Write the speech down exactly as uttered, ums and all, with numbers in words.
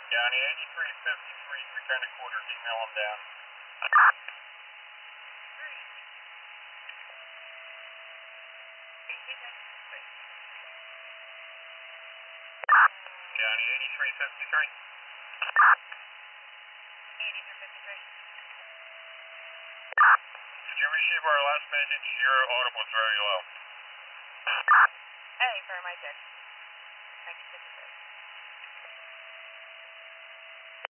County eighty-three fifty-three, return to quarters, email them down. County eighty-three fifty-three. eighty-three fifty-three. Did you receive our last message? Your audible is very low. Hey, sorry, my check. ninety-six.